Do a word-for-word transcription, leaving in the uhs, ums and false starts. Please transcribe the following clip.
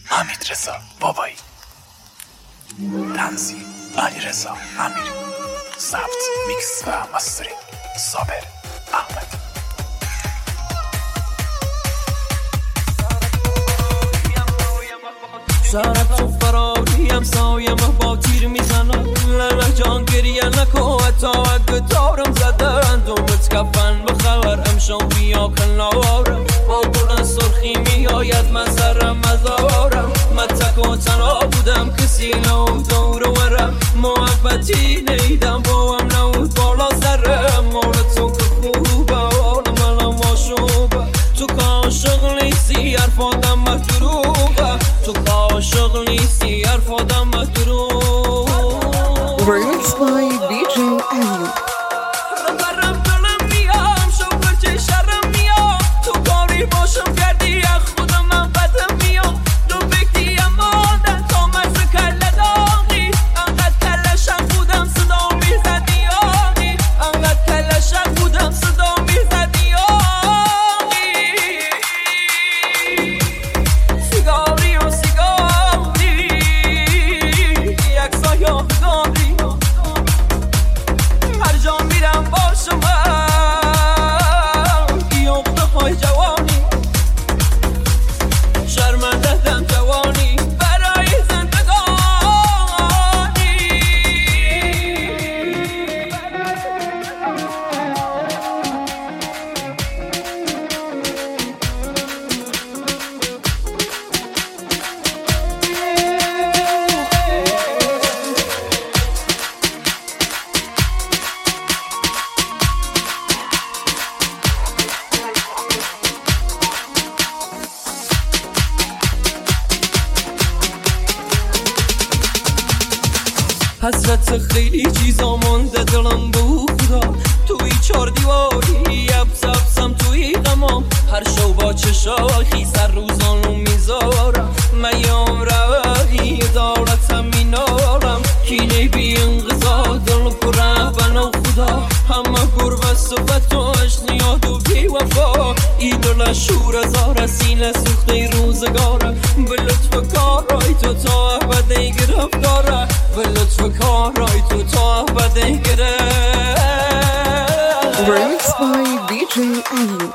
حمید رضا بابایی، تنظیم علی رضا امیری، ضبط میکس و مسترینگ صابر احمدی. سرت تو فراریم سایم با تیر میزنم لنه جان گریه نکن حتی اگه دارم زدن دومت کفن بخبر امشان بیا کنارم با بلند سرخی میاید منظرم مزارم من تک و تنها بودم کسی نو دور ورم محبتی نیدم با هم نود بالا سرم مال تو که خوبه حال منم آشوبه تو که عاشق نیستی حرفادم مدروبه تو که عاشق نیستی حرفادم مدروبه. Remixed by دی جی Ayub. رم دلم میام شوکر چه شرم میام تو کاری باشم کردی از خودم من بدم میام دو بکتی امادن تا مرز کل داغی انقدر کلشم بودم صدا میزدی آقی انقدر کلشم بودم صدا میزدی آقی سیگاری و سیگاری یک سایه داری هر جا میرم باشم یخته های جوانی شرمنده دم جوانی برای زندگانی. حسرت خیلی چیزا مونده دلم بو خدا توی چار دیواری ابز ابزم توی غمام هر شو با چشاخی سر روزانو میذارم میام روی دارتم مینارم کینه بی انقضا دل پره بنا خدا همه گربه صفت و اشنیاد و بی وفا ای دل شور زار سینه سوخته روزگاره به لطف کارای تو تا ابده گرفتاره به لطف کارای تو تا ابده گرفت. Remixed by دی جی Ayub.